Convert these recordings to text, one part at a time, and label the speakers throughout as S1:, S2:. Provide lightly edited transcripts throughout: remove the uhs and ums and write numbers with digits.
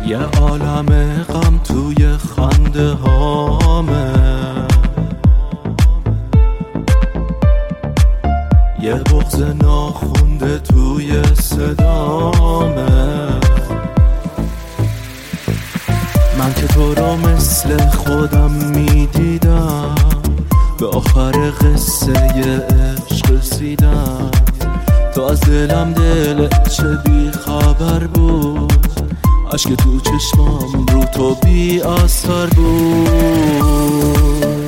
S1: یه عالم غم توی خنده هامه، یه بغض ناخونده توی صدامه. من که تو رو مثل خودم میدیدم، به آخر قصه عشق رسیدم. تو از دلم دل چه بی خبر بود، عشق تو چشمام رو تو بی اثر بود.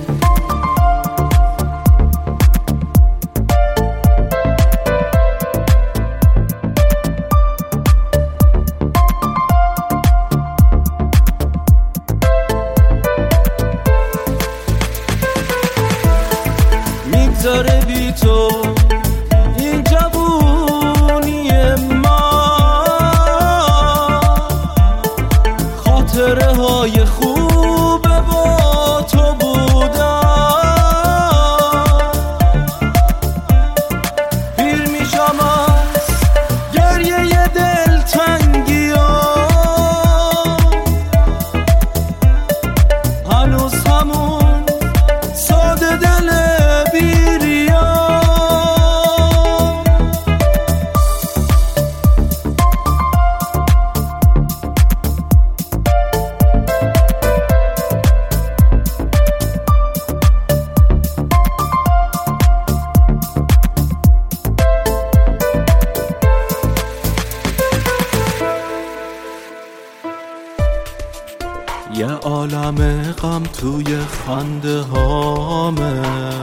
S1: میگذاره بی تو این جوونی من، خاطره های خوبه با تو بودن. پیر میشم از گریه دلتنگی ها، هنوز همون ساده دل یه عالم غم توی خنده هامه،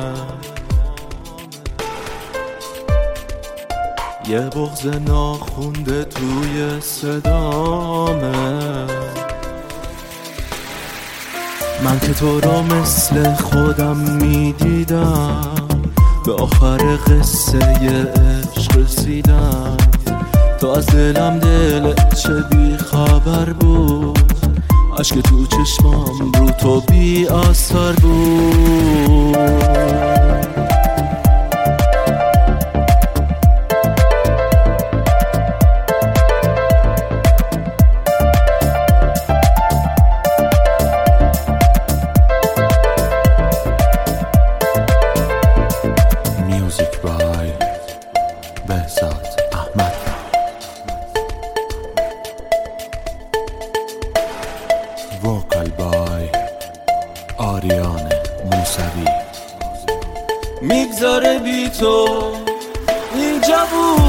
S1: یه بغض ناخونده توی صدامه. من که تو رو مثل خودم میدیدم، به آخر قصه عشق رسیدم. تو از دلم دل چه بی خبر بود، عشق تو چشمام رو تو بی اثر بود. میوزیک بای بهزاد احمد، وکال بای آریان موسوی. میگذاره بی تو این جوون